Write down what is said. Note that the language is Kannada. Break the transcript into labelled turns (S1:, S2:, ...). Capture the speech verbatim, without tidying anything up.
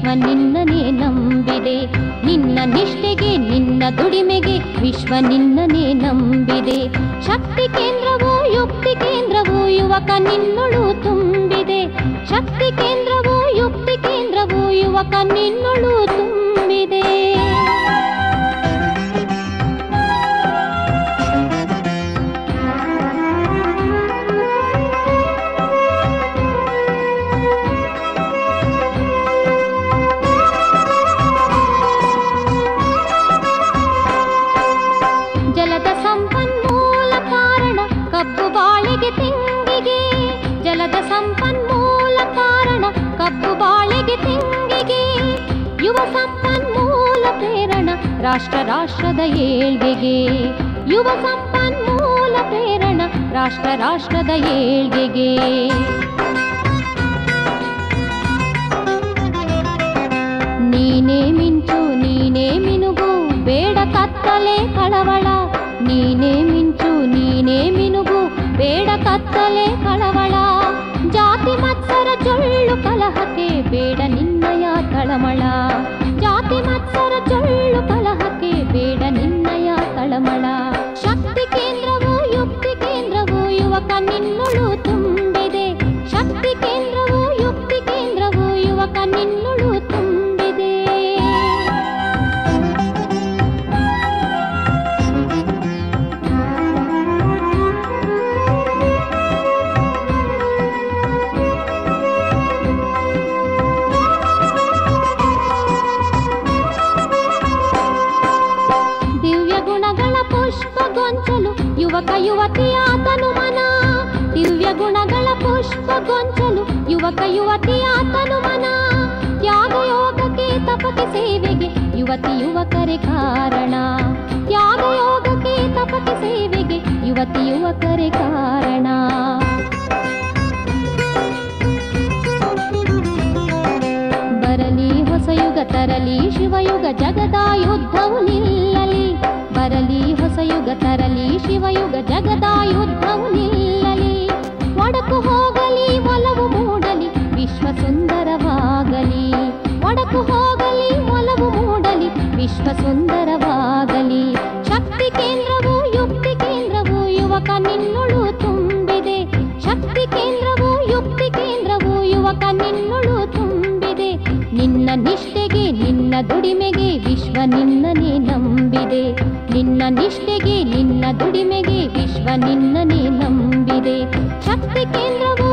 S1: ವಿಶ್ವ ನಿನ್ನನೇ ನಂಬಿದೆ. ನಿನ್ನ ನಿಷ್ಠೆಗೆ ನಿನ್ನ ದುಡಿಮೆಗೆ ವಿಶ್ವ ನಿನ್ನನೇ ನಂಬಿದೆ. ಶಕ್ತಿ ಕೇಂದ್ರವೂ ಯುಕ್ತಿ ಕೇಂದ್ರವೂ ಯುವಕ ನಿನ್ನೊಳು ತುಂಬಿದೆ. ಶಕ್ತಿ ಕೇಂದ್ರವೂ ಯುಕ್ತಿ ಕೇಂದ್ರವೂ ಯುವಕ ನಿನ್ನೊಳು ತುಂಬಿದೆ. ಜಲದ ಸಂಪನ್ಮೂಲ ಕಾರಣ ಕಬ್ಬು ಬಾಳೆಗೆ ತೆಂಗಿಗೆ. ಜಲದ ಸಂಪನ್ಮೂಲ ಕಾರಣ ಕಬ್ಬು ಬಾಳೆಗೆ ತೆಂಗಿಗೆ. ಯುವ ಸಂಪನ್ಮೂಲ ಪ್ರೇರಣ ರಾಷ್ಟ್ರ ರಾಷ್ಟ್ರದ ಏಳ್ಗೆಗೆ. ಯುವ ಸಂಪನ್ಮೂಲ ಪ್ರೇರಣ ರಾಷ್ಟ್ರ ರಾಷ್ಟ್ರದ ಏಳ್ಗೆಗೆ. ನೀನೇ ಮಿಂಚು ನೀನೇ ಮಿನುಗು ಬೇಡ ಕತ್ತಲೆ ಕಳವಳ. ನೀನೇ ಮಿಂಚು ನೀನೇ ಮಿನುಗು ಬೇಡ ಕತ್ತಲೆ ಕಳವಳ. ಜಾತಿ ಮತ್ಸರ ಜೊಳ್ಳು ಕಲಹಕ್ಕೆ ಬೇಡ ನಿನ್ನಯ ತಳಮಳ. ಜಾತಿ ಮತ್ಸರ ಜೊಳ್ಳು ಕಲಹಕ್ಕೆ ಬೇಡ ನಿನ್ನಯ ತಳಮಳ. ಶಕ್ತಿ ಕೇಂದ್ರವೂ ಯುಕ್ತಿ ಕೇಂದ್ರವೂ ಯುವಕ ನಿನ್ನೊಳು ತುಂಬಿದೆ. ಶಕ್ತಿ ಕೇಂದ್ರವೂ ಯುಕ್ತಿ ಕೇಂದ್ರವೂ ಯುವಕ ನಿನ್ನೊಳು ತುಂಬಿದೆ. ಗೊಂಚಲು ಯುವಕ ಯುವತಿಯ ತನುಮನ. ದಿವ್ಯ ಗುಣಗಳ ಪುಷ್ಪ ಗೊಂಚಲು ಯುವಕ ಯುವತಿಯ ತನುಮನ. ತ್ಯಾಗ ಯೋಗಕ್ಕೆ ತಪಕ್ಕೆ ಸೇವೆಗೆ ಯುವತಿ ಯುವಕರೇ ಕಾರಣ. ತ್ಯಾಗ ಯೋಗಕ್ಕೆ ತಪಕ್ಕೆ ಸೇವೆಗೆ ಯುವತಿ ಯುವಕರೇ ಕಾರಣ. ಬರಲಿ ಹೊಸ ಯುಗ ತರಲಿ ಶಿವಯುಗ ಜಗದ ಯುದ್ಧವು ನಿಲ್ಲಲಿ. ಬರಲಿ ಹೊಸ ಯುಗ ತರಲಿ ಶಿವಯುಗ ಜಗದ ಯುದ್ಧವು ನಿಲ್ಲಲಿ. ಒಡಕು ಹೋಗಲಿ ಒಲವು ಮೂಡಲಿ ವಿಶ್ವ ಸುಂದರವಾಗಲಿ. ಒಡಕು ಹೋಗಲಿ ಒಲವು ಮೂಡಲಿ ವಿಶ್ವ ಸುಂದರವಾಗಲಿ. ಶಕ್ತಿ ಕೇಂದ್ರವೂ ಯುಕ್ತಿ ಕೇಂದ್ರವೂ ಯುವಕ ನಿನ್ನೊಳು ತುಂಬಿದೆ. ಶಕ್ತಿ ಕೇಂದ್ರವೂ ಯುಕ್ತಿ ಕೇಂದ್ರವೂ ಯುವಕ ನಿನ್ನೊಳು ತುಂಬಿದೆ. ನಿನ್ನ ನಿಷ್ಠೆಗೆ ನಿನ್ನ ದುಡಿಮೆಗೆ ವಿಶ್ವ ನಿನ್ನನೇ ನಂಬಿದೆ. ನಿನ್ನ ನಿಷ್ಠೆಗೆ ನಿನ್ನ ದುಡಿಮೆಗೆ ವಿಶ್ವ ನಿನ್ನನೇ ನಂಬಿದೆ. ಶಕ್ತಿ ಕೇಂದ್ರವೂ